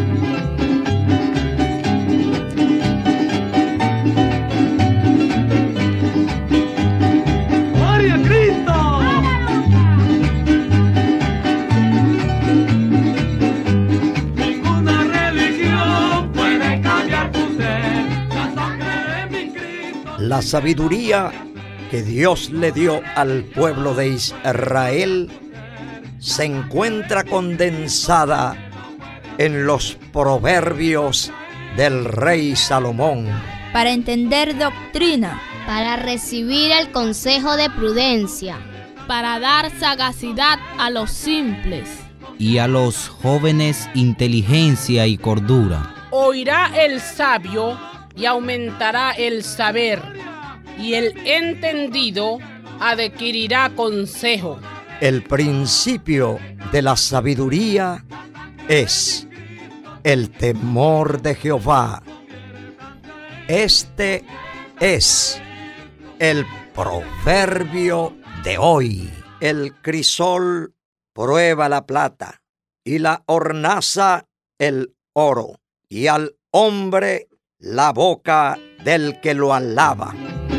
La sabiduría que Dios le dio al pueblo de Israel se encuentra condensada en los proverbios del rey Salomón. Para entender doctrina, para recibir el consejo de prudencia, para dar sagacidad a los simples, y a los jóvenes inteligencia y cordura. Oirá el sabio y aumentará el saber, y el entendido adquirirá consejo. El principio de la sabiduría es el temor de Jehová. Este es el proverbio de hoy. El crisol prueba la plata y la hornaza el oro, y al hombre la boca del que lo alaba.